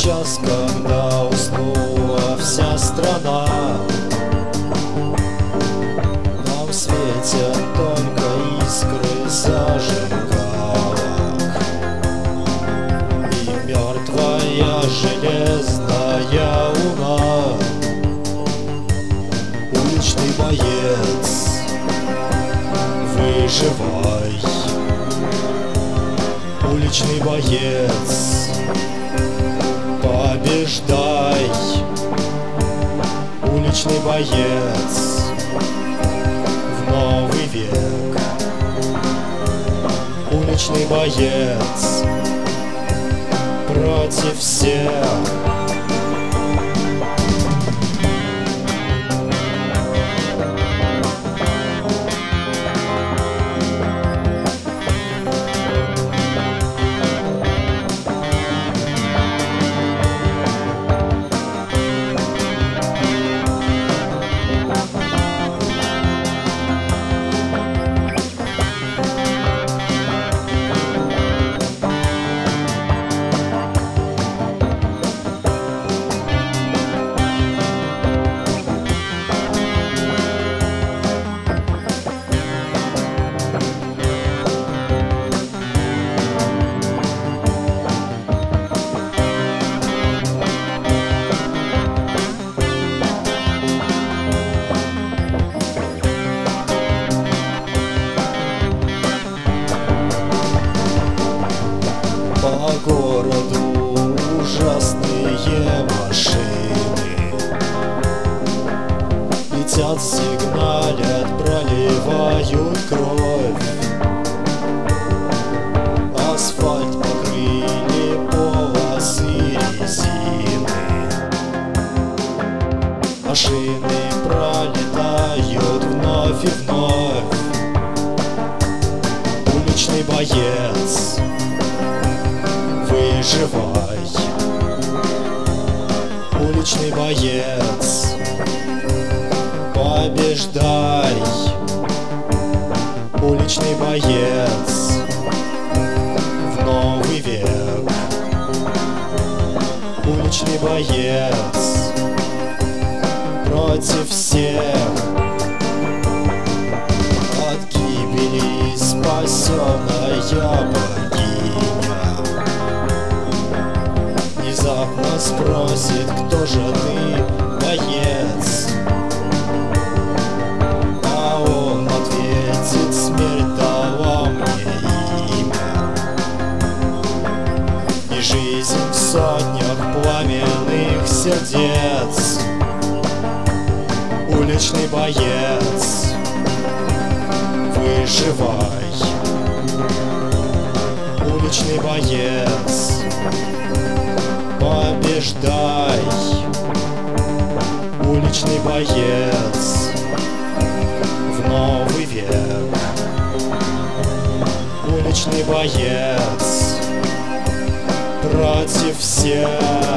час, когда уснула вся страна, нам светят только искры зажигалок и мертвая железная луна. Уличный боец, выживай. Уличный боец, побеждай. Уличный боец в новый век. Уличный боец против всех. По городу ужасные машины летят, сигналят, проливают кровь. Асфальт покрыли полосы резины. Машины пролетают вновь и вновь. Уличный боец, выживай. Уличный боец, побеждай. Уличный боец в новый век. Уличный боец против всех. От гибели спасенная богиня внезапно спросит: кто же ты, боец? А он ответит: смерть дала мне имя. И жизнь в сотнях пламенных сердец. Уличный боец, выживай. Уличный боец, побеждай. Уличный боец в новый век. Уличный боец против всех.